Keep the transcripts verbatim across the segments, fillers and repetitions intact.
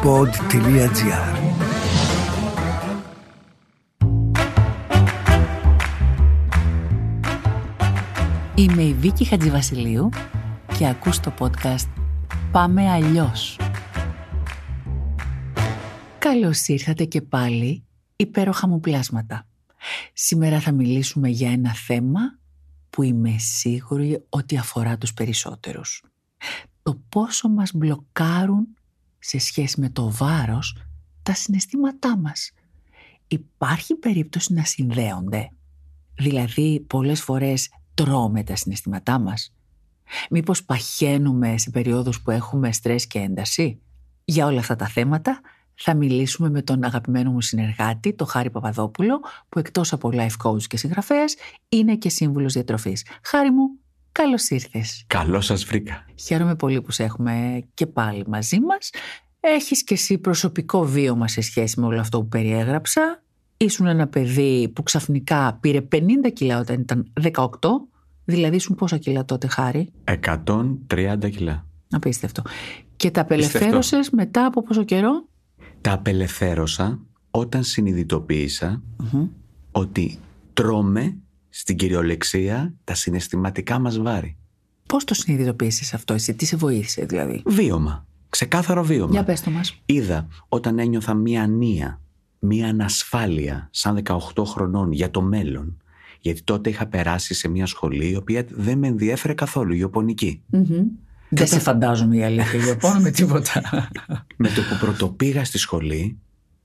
pod τελεία gr. Είμαι η Βίκη Χατζηβασιλείου και ακούς το podcast Πάμε Αλλιώς. Καλώς ήρθατε και πάλι, υπέροχα μου πλάσματα. Σήμερα θα μιλήσουμε για ένα θέμα που είμαι σίγουρη ότι αφορά τους περισσότερους. Το πόσο μας μπλοκάρουν σε σχέση με το βάρος τα συναισθήματά μας. Υπάρχει περίπτωση να συνδέονται? Δηλαδή πολλές φορές τρώμε τα συναισθήματά μας? Μήπως παχαίνουμε σε περιόδους που έχουμε στρες και ένταση? Για όλα αυτά τα θέματα θα μιλήσουμε με τον αγαπημένο μου συνεργάτη, τον Χάρη Παπαδόπουλο, που εκτός από life coach και συγγραφέας είναι και σύμβουλος διατροφής. Χάρη μου, καλώς ήρθες. Καλώς σας βρήκα. Χαίρομαι πολύ που σε έχουμε και πάλι μαζί μας. Έχεις και εσύ προσωπικό βίωμα σε σχέση με όλο αυτό που περιέγραψα. Ήσουν ένα παιδί που ξαφνικά πήρε πενήντα κιλά όταν ήταν δεκαοκτώ. Δηλαδή ήσουν πόσα κιλά τότε, Χάρη? εκατόν τριάντα κιλά. Απίστευτο. Και τα απελευθέρωσες μετά από πόσο καιρό? Τα απελευθέρωσα όταν συνειδητοποίησα mm-hmm. ότι τρώμε στην κυριολεξία τα συναισθηματικά μας βάρη. Πώς το συνειδητοποίησες αυτό εσύ, τι σε βοήθησε δηλαδή? Βίωμα, ξεκάθαρο βίωμα. Για πες το μας. Είδα όταν ένιωθα μία ανία, μία ανασφάλεια σαν δεκαοκτώ χρονών για το μέλλον. Γιατί τότε είχα περάσει σε μια σχολή η οποία δεν με ενδιέφερε καθόλου, γεωπονική. Mm-hmm. Δεν σε φαντάζομαι η αλήθεια, γεωπόνο με τίποτα. Με το που πρωτοπήγα στη σχολή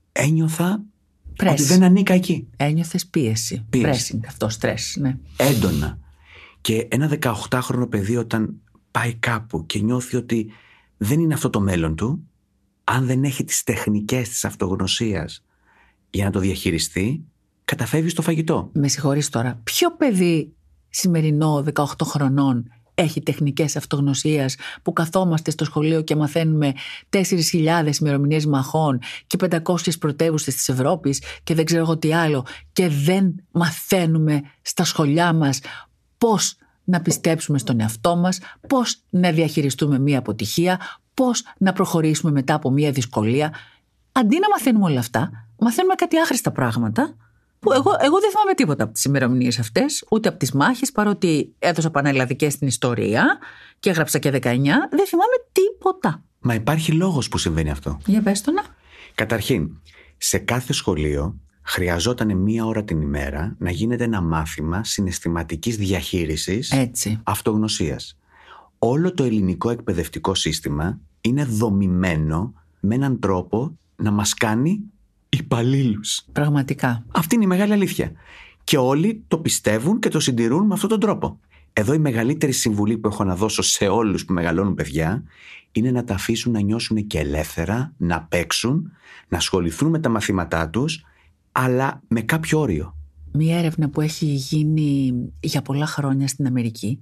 ένιωθα Πρέσ. ότι δεν ανήκα εκεί. Ένιωθες πίεση. Πίεση. Pressing, αυτό, στρες, ναι. Έντονα. Και ένα δεκαοκτάχρονο παιδί όταν πάει κάπου και νιώθει ότι δεν είναι αυτό το μέλλον του, αν δεν έχει τις τεχνικές της αυτογνωσίας για να το διαχειριστεί, καταφεύγει στο φαγητό. Με συγχωρείς τώρα. Ποιο παιδί σημερινό δεκαοκτώ χρονών έχει τεχνικές αυτογνωσίας που καθόμαστε στο σχολείο και μαθαίνουμε τέσσερις χιλιάδες ημερομηνίες μαχών και πεντακόσιες πρωτεύουσες της Ευρώπης και δεν ξέρω εγώ τι άλλο, και δεν μαθαίνουμε στα σχολιά μας πώς να πιστέψουμε στον εαυτό μας, πώς να διαχειριστούμε μία αποτυχία, πώς να προχωρήσουμε μετά από μία δυσκολία? Αντί να μαθαίνουμε όλα αυτά, μαθαίνουμε κάτι άχρηστα πράγματα που εγώ, εγώ δεν θυμάμαι τίποτα από τις ημερομηνίες αυτές, ούτε από τις μάχες, παρότι έδωσα πανελλαδικές στην ιστορία και έγραψα και δεκαεννιά, δεν θυμάμαι τίποτα. Μα υπάρχει λόγος που συμβαίνει αυτό. Για πες το να. Καταρχήν, σε κάθε σχολείο χρειαζόταν μία ώρα την ημέρα να γίνεται ένα μάθημα συναισθηματικής διαχείρισης, έτσι, αυτογνωσίας. Όλο το ελληνικό εκπαιδευτικό σύστημα είναι δομημένο με έναν τρόπο να μας κάνει υπαλλήλους. Πραγματικά. Αυτή είναι η μεγάλη αλήθεια. Και όλοι το πιστεύουν και το συντηρούν με αυτόν τον τρόπο. Εδώ η μεγαλύτερη συμβουλή που έχω να δώσω σε όλους που μεγαλώνουν παιδιά είναι να τα αφήσουν να νιώσουν και ελεύθερα, να παίξουν, να ασχοληθούν με τα μαθήματά τους, αλλά με κάποιο όριο. Μία έρευνα που έχει γίνει για πολλά χρόνια στην Αμερική,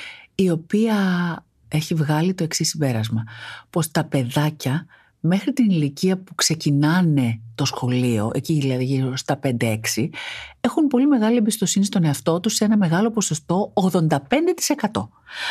η οποία έχει βγάλει το εξής συμπέρασμα, πως τα παιδάκια μέχρι την ηλικία που ξεκινάνε το σχολείο, εκεί δηλαδή γύρω στα πέντε έξι, έχουν πολύ μεγάλη εμπιστοσύνη στον εαυτό τους σε ένα μεγάλο ποσοστό, ογδόντα πέντε τοις εκατό.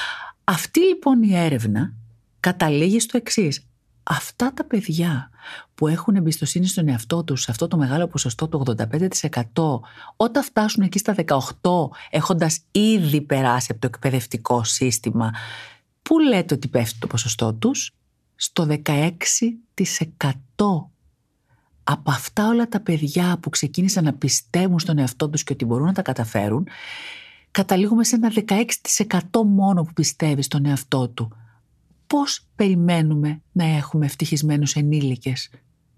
Αυτή λοιπόν η έρευνα καταλήγει στο εξής. Αυτά τα παιδιά που έχουν εμπιστοσύνη στον εαυτό τους σε αυτό το μεγάλο ποσοστό, το ογδόντα πέντε τοις εκατό, όταν φτάσουν εκεί στα δεκαοκτώ, έχοντας ήδη περάσει από το εκπαιδευτικό σύστημα, πού λέτε ότι πέφτει το ποσοστό τους? Στο δεκαέξι τοις εκατό. Από αυτά όλα τα παιδιά που ξεκίνησαν να πιστεύουν στον εαυτό τους και ότι μπορούν να τα καταφέρουν, καταλήγουμε σε ένα δεκαέξι τοις εκατό μόνο που πιστεύει στον εαυτό του. Πώς περιμένουμε να έχουμε ευτυχισμένους ενήλικες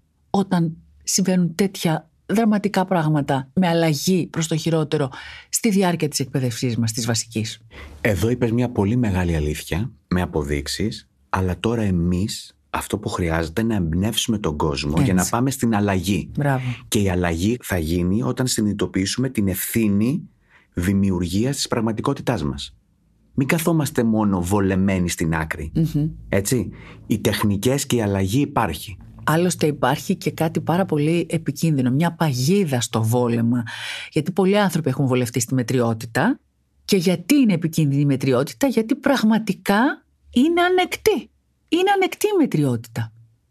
όταν συμβαίνουν τέτοια δραματικά πράγματα με αλλαγή προς το χειρότερο στη διάρκεια της εκπαίδευσής μας, της βασικής? Εδώ είπες μια πολύ μεγάλη αλήθεια με αποδείξεις. Αλλά τώρα εμείς αυτό που χρειάζεται είναι να εμπνεύσουμε τον κόσμο, έτσι, για να πάμε στην αλλαγή. Μπράβο. Και η αλλαγή θα γίνει όταν συνειδητοποιήσουμε την ευθύνη δημιουργίας της πραγματικότητάς μας. Μην καθόμαστε μόνο βολεμένοι στην άκρη. Mm-hmm. Έτσι. Οι τεχνικές και η αλλαγή υπάρχει. Άλλωστε υπάρχει και κάτι πάρα πολύ επικίνδυνο, μια παγίδα στο βόλεμα. Γιατί πολλοί άνθρωποι έχουν βολευτεί στη μετριότητα. Και γιατί είναι επικίνδυνη η μετριότητα? Γιατί πραγματικά είναι ανεκτή. Είναι ανεκτή η μετριότητα.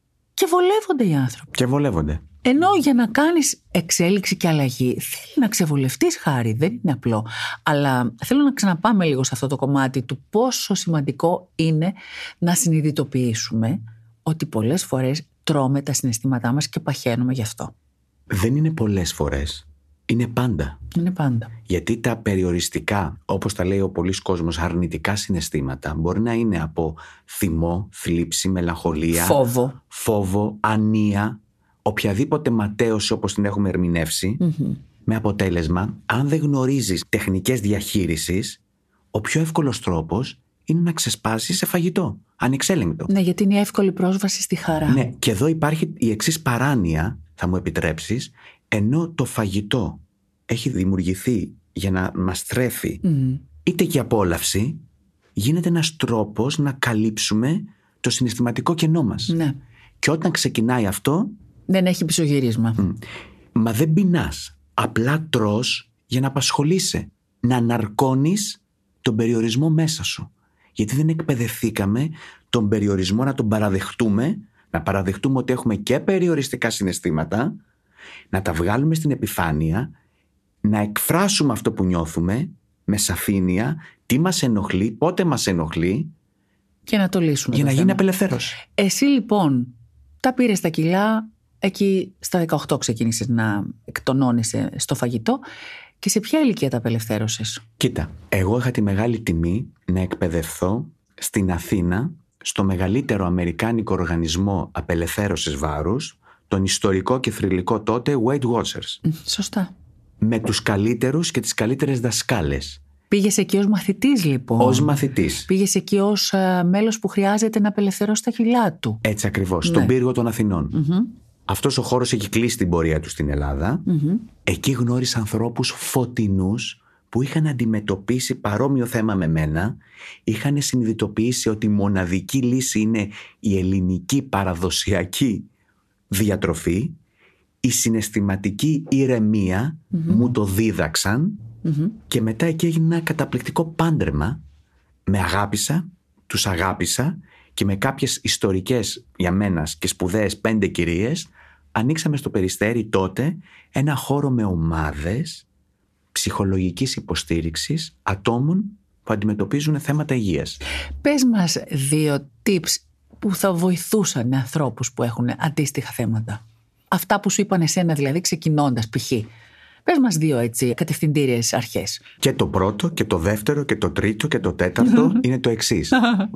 Και βολεύονται οι άνθρωποι. Και βολεύονται. Ενώ για να κάνεις εξέλιξη και αλλαγή θέλει να ξεβολευτείς, Χάρη, δεν είναι απλό. Αλλά θέλω να ξαναπάμε λίγο σε αυτό το κομμάτι του πόσο σημαντικό είναι να συνειδητοποιήσουμε ότι πολλές φορές τρώμε τα συναισθήματά μας και παχαίνουμε γι' αυτό. Δεν είναι πολλές φορές. Είναι πάντα. Είναι πάντα. Γιατί τα περιοριστικά, όπως τα λέει ο πολλής κόσμος, αρνητικά συναισθήματα μπορεί να είναι από θυμό, θλίψη, μελαγχολία, Φόβο. φόβο, ανία, οποιαδήποτε ματέωση όπως την έχουμε ερμηνεύσει, Mm-hmm. με αποτέλεσμα, αν δεν γνωρίζεις τεχνικές διαχείρισης, ο πιο εύκολος τρόπος είναι να ξεσπάσεις σε φαγητό, ανεξέλεγκτο. Ναι, γιατί είναι εύκολη πρόσβαση στη χαρά. Ναι, και εδώ υπάρχει η εξής παράνοια, θα μου επιτρέψεις, ενώ το φαγητό έχει δημιουργηθεί για να μας τρέφει Mm. είτε και απόλαυση, γίνεται ένας τρόπος να καλύψουμε το συναισθηματικό κενό μας. Ναι. Και όταν ξεκινάει αυτό, δεν έχει πισωγύρισμα. μ, μα δεν πεινάς, απλά τρως για να απασχολείσαι, να ναρκώνεις τον περιορισμό μέσα σου. Γιατί δεν εκπαιδευθήκαμε τον περιορισμό να τον παραδεχτούμε, να παραδεχτούμε ότι έχουμε και περιοριστικά συναισθήματα, να τα βγάλουμε στην επιφάνεια, να εκφράσουμε αυτό που νιώθουμε με σαφήνεια, τι μας ενοχλεί, πότε μας ενοχλεί, Και να το λύσουμε. για το να θέμα. γίνει απελευθέρωση. Εσύ λοιπόν τα πήρες τα κιλά, εκεί στα δεκαοκτώ ξεκίνησες να εκτονώνεσαι στο φαγητό, και σε ποια ηλικία τα απελευθέρωσες? Κοίτα, εγώ είχα τη μεγάλη τιμή να εκπαιδευθώ στην Αθήνα, στο μεγαλύτερο αμερικάνικο οργανισμό απελευθέρωσης βάρους, τον ιστορικό και θρυλικό τότε Weight Watchers, Μ, Σωστά. με τους καλύτερους και τις καλύτερες δασκάλες. Πήγες εκεί ως μαθητής λοιπόν. Ως μαθητής. Πήγες εκεί ως α, μέλος που χρειάζεται να απελευθερώσει τα κιλά του. Έτσι ακριβώς, Ναι. στον πύργο των Αθηνών. Μμμ. Αυτός ο χώρος έχει κλείσει την πορεία του στην Ελλάδα. Μμμ. Εκεί γνώρισα ανθρώπους φωτεινούς που είχαν αντιμετωπίσει παρόμοιο θέμα με μένα, είχαν συνειδητοποιήσει ότι η μοναδική λύση είναι η ελληνική παραδοσιακή διατροφή, η συναισθηματική ηρεμία, Mm-hmm. μου το δίδαξαν, Μμμ. και μετά εκεί έγινε ένα καταπληκτικό πάντρεμα. Με αγάπησα, τους αγάπησα, και με κάποιες ιστορικές για μένα και σπουδαίες πέντε κυρίες ανοίξαμε στο Περιστέρι τότε ένα χώρο με ομάδες ψυχολογικής υποστήριξης ατόμων που αντιμετωπίζουν θέματα υγείας. Πες μας δύο tips που θα βοηθούσαν ανθρώπους που έχουν αντίστοιχα θέματα. Αυτά που σου είπαν εσένα δηλαδή ξεκινώντας π.χ. Πες μας δύο έτσι κατευθυντήριες αρχές. Και το πρώτο και το δεύτερο και το τρίτο και το τέταρτο είναι το εξής.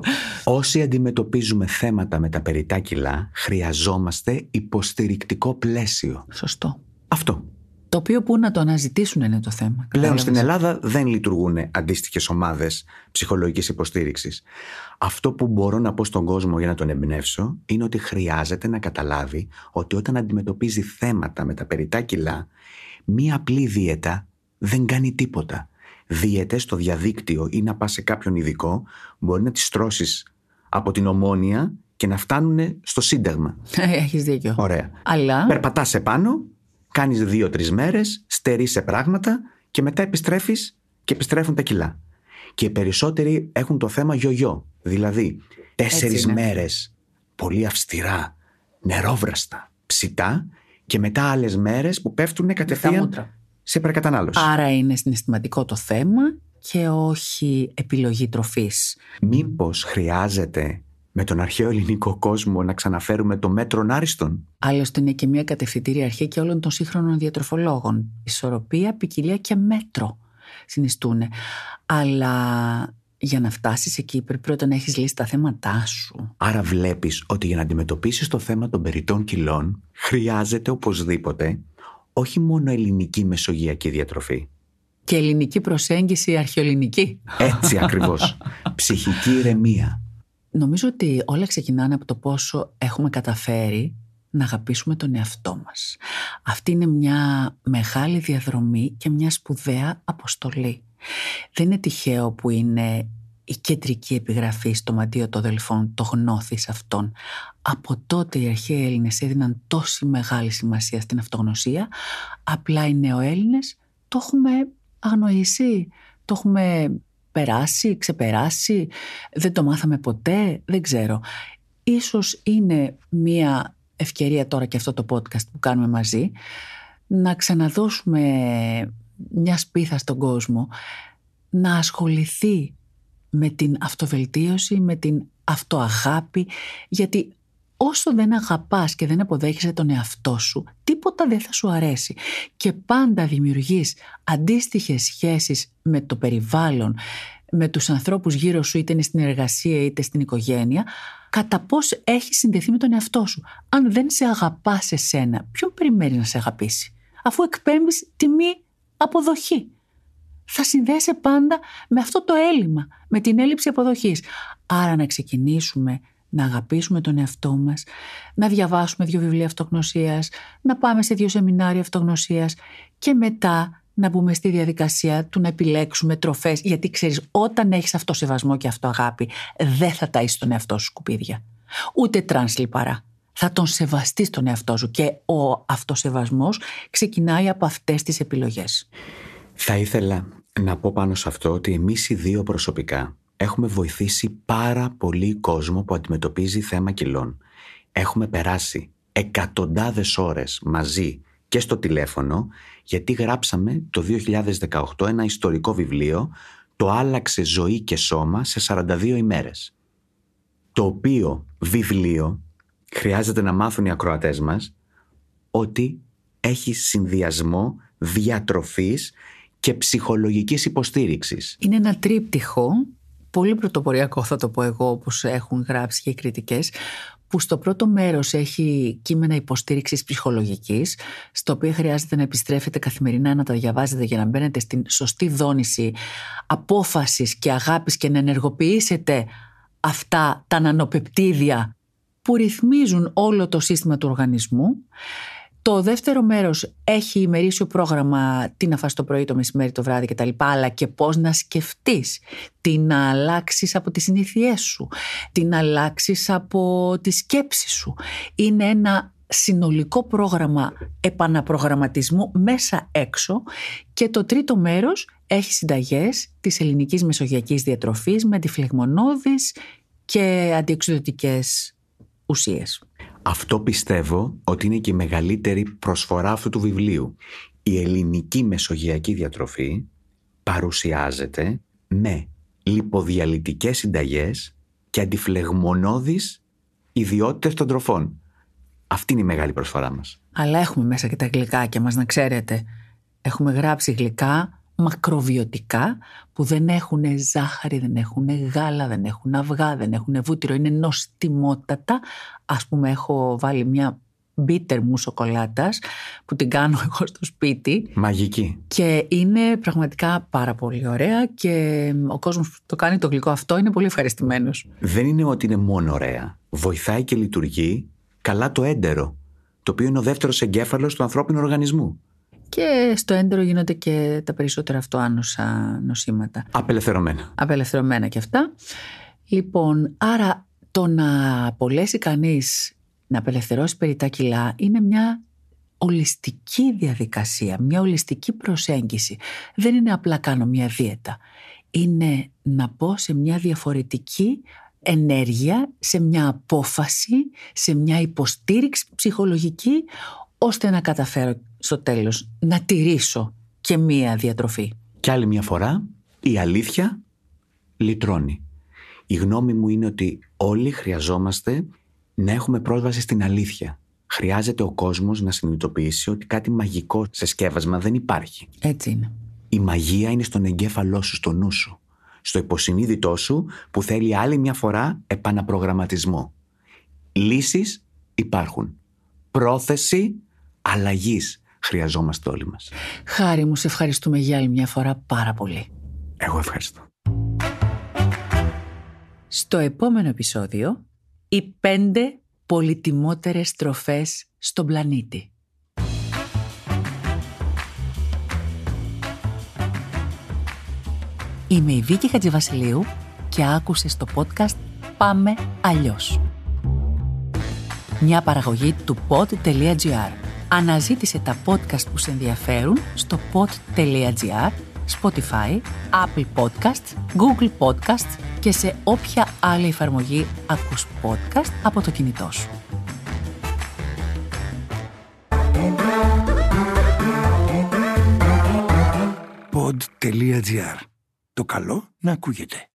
Όσοι αντιμετωπίζουμε θέματα με τα περιττά κιλά, χρειαζόμαστε υποστηρικτικό πλαίσιο. Σωστό. Αυτό. Το οποίο που να το αναζητήσουν είναι το θέμα. Πλέον στην Κατάλαβες? Ελλάδα δεν λειτουργούν αντίστοιχες ομάδες ψυχολογικής υποστήριξης. Αυτό που μπορώ να πω στον κόσμο για να τον εμπνεύσω είναι ότι χρειάζεται να καταλάβει ότι όταν αντιμετωπίζει θέματα με τα περιττά κιλά, μία απλή δίαιτα δεν κάνει τίποτα. Δίαιτες στο διαδίκτυο ή να πας σε κάποιον ειδικό μπορεί να τις τρώσεις από την Ομόνοια και να φτάνουν στο Σύνταγμα. Έχεις δίκιο. Ωραία. Αλλά Περπατάς επάνω, κάνεις δύο-τρεις μέρες, στερείς σε πράγματα και μετά επιστρέφεις και επιστρέφουν τα κιλά. Και οι περισσότεροι έχουν το θέμα γιογιό. Δηλαδή, τέσσερις είναι. μέρες πολύ αυστηρά, νερόβραστα, ψητά, και μετά άλλες μέρες που πέφτουν τα κατευθείαν μούτρα. σε υπερκατανάλωση. Άρα είναι συναισθηματικό το θέμα και όχι επιλογή τροφής. Μήπως χρειάζεται με τον αρχαίο ελληνικό κόσμο να ξαναφέρουμε το μέτρον άριστον? Άλλωστε είναι και μια κατευθυντήρια αρχή και όλων των σύγχρονων διατροφολόγων. Ισορροπία, ποικιλία και μέτρο συνιστούν. Αλλά για να φτάσεις εκεί πρέπει πρώτα να έχεις λύσει τα θέματά σου. Άρα βλέπεις ότι για να αντιμετωπίσεις το θέμα των περιττών κιλών χρειάζεται οπωσδήποτε όχι μόνο ελληνική μεσογειακή διατροφή. Και ελληνική προσέγγιση αρχαιοελληνική. Έτσι ακριβώς. Ψυχική ηρεμία. Νομίζω ότι όλα ξεκινάνε από το πόσο έχουμε καταφέρει να αγαπήσουμε τον εαυτό μας. Αυτή είναι μια μεγάλη διαδρομή και μια σπουδαία αποστολή. Δεν είναι τυχαίο που είναι η κεντρική επιγραφή στο Μαντίο των Δελφών, το γνώθις αυτόν. Από τότε οι αρχαίοι Έλληνες έδιναν τόση μεγάλη σημασία στην αυτογνωσία, απλά οι νεοέλληνες το έχουμε αγνοήσει, το έχουμε περάσει, ξεπεράσει, δεν το μάθαμε ποτέ, δεν ξέρω. Ίσως είναι μια ευκαιρία τώρα και αυτό το podcast που κάνουμε μαζί, να ξαναδώσουμε μια σπίθα στον κόσμο, να ασχοληθεί με την αυτοβελτίωση, με την αυτοαγάπη, γιατί όσο δεν αγαπάς και δεν αποδέχεσαι τον εαυτό σου, τίποτα δεν θα σου αρέσει. Και πάντα δημιουργείς αντίστοιχες σχέσεις με το περιβάλλον, με τους ανθρώπους γύρω σου, είτε είναι στην εργασία είτε στην οικογένεια, κατά πώς έχεις συνδεθεί με τον εαυτό σου. Αν δεν σε αγαπάς εσένα, ποιον περιμένεις να σε αγαπήσει, αφού εκπέμπεις τη μη αποδοχή? Θα συνδέεσαι πάντα με αυτό το έλλειμμα, με την έλλειψη αποδοχής. Άρα να ξεκινήσουμε να αγαπήσουμε τον εαυτό μας, να διαβάσουμε δύο βιβλία αυτογνωσίας, να πάμε σε δύο σεμινάρια αυτογνωσίας και μετά να μπούμε στη διαδικασία του να επιλέξουμε τροφές, γιατί ξέρεις, όταν έχεις αυτοσεβασμό και αυτοαγάπη, δεν θα ταΐσεις τον εαυτό σου σκουπίδια. Ούτε τρανς λιπαρά. Θα τον σεβαστείς τον εαυτό σου και ο αυτοσεβασμός ξεκινάει από αυτές τις επιλογές. Θα ήθελα να πω πάνω σε αυτό ότι εμείς οι δύο προσωπικά έχουμε βοηθήσει πάρα πολύ κόσμο που αντιμετωπίζει θέμα κιλών. Έχουμε περάσει εκατοντάδες ώρες μαζί και στο τηλέφωνο, γιατί γράψαμε το δύο χιλιάδες δεκαοκτώ ένα ιστορικό βιβλίο, το «Άλλαξε ζωή και σώμα σε σαράντα δύο ημέρες». Το οποίο βιβλίο χρειάζεται να μάθουν οι ακροατές μας ότι έχει συνδυασμό διατροφής και ψυχολογικής υποστήριξης. Είναι ένα τρίπτυχο, πολύ πρωτοποριακό θα το πω εγώ, όπως έχουν γράψει και οι κριτικές, που στο πρώτο μέρος έχει κείμενα υποστήριξης ψυχολογικής, στο οποίο χρειάζεται να επιστρέφετε καθημερινά, να τα διαβάζετε για να μπαίνετε στην σωστή δόνηση απόφασης και αγάπης και να ενεργοποιήσετε αυτά τα νανοπεπτίδια που ρυθμίζουν όλο το σύστημα του οργανισμού. Το δεύτερο μέρος έχει ημερήσιο πρόγραμμα, τι να φας το πρωί, το μεσημέρι, το βράδυ κτλ. Αλλά και πώς να σκεφτείς, τι να αλλάξεις από τις συνήθειές σου, τι να αλλάξεις από τη σκέψη σου. Είναι ένα συνολικό πρόγραμμα επαναπρογραμματισμού μέσα έξω. Και το τρίτο μέρος έχει συνταγές της ελληνικής μεσογειακής διατροφής με αντιφλεγμονώδεις και αντιοξυδοτικές ουσίες. Αυτό πιστεύω ότι είναι και η μεγαλύτερη προσφορά αυτού του βιβλίου. Η ελληνική μεσογειακή διατροφή παρουσιάζεται με λιποδιαλυτικές συνταγές και αντιφλεγμονώδεις ιδιότητες των τροφών. Αυτή είναι η μεγάλη προσφορά μας. Αλλά έχουμε μέσα και τα γλυκάκια μας, να ξέρετε. Έχουμε γράψει γλυκά μακροβιωτικά που δεν έχουν ζάχαρη, δεν έχουν γάλα, δεν έχουν αυγά, δεν έχουν βούτυρο, είναι νοστιμότατα. Ας πούμε, έχω βάλει μια μπίτερ μου σοκολάτας που την κάνω εγώ στο σπίτι. Μαγική. Και είναι πραγματικά πάρα πολύ ωραία και ο κόσμος που το κάνει το γλυκό αυτό είναι πολύ ευχαριστημένος. Δεν είναι ότι είναι μόνο ωραία. Βοηθάει και λειτουργεί καλά το έντερο, το οποίο είναι ο δεύτερος εγκέφαλος του ανθρώπινου οργανισμού. Και στο έντερο γίνονται και τα περισσότερα αυτοάνοσα νοσήματα. Απελευθερωμένα. Απελευθερωμένα και αυτά. Λοιπόν, άρα το να απολέσει κανείς να απελευθερώσει περιττά κιλά είναι μια ολιστική διαδικασία, μια ολιστική προσέγγιση. Δεν είναι απλά κάνω μια δίαιτα. Είναι να πω σε μια διαφορετική ενέργεια, σε μια απόφαση, σε μια υποστήριξη ψυχολογική, ώστε να καταφέρω στο τέλος να τηρήσω και μία διατροφή. Και άλλη μια φορά η αλήθεια λυτρώνει. Η γνώμη μου είναι ότι όλοι χρειαζόμαστε να έχουμε πρόσβαση στην αλήθεια. Χρειάζεται ο κόσμος να συνειδητοποιήσει ότι κάτι μαγικό σε σκεύασμα δεν υπάρχει. Έτσι είναι. Η μαγεία είναι στον εγκέφαλό σου, στο νου σου, στο υποσυνείδητό σου που θέλει άλλη μια φορά επαναπρογραμματισμό. Λύσεις υπάρχουν. Πρόθεση αλλαγής χρειαζόμαστε όλοι μας. Χάρη μου, σε ευχαριστούμε για άλλη μια φορά πάρα πολύ. Εγώ ευχαριστώ. Στο επόμενο επεισόδιο, οι πέντε πολυτιμότερες τροφές στον πλανήτη. Είμαι η Βίκη Χατζηβασιλείου και άκουσες το podcast «Πάμε αλλιώς». Μια παραγωγή του pod.gr. Αναζήτησε τα podcast που σε ενδιαφέρουν στο pod.gr, Spotify, Apple Podcasts, Google Podcasts και σε όποια άλλη εφαρμογή ακούς podcast από το κινητό σου. pod τελεία τζι άρ. Το καλό να ακούγεται.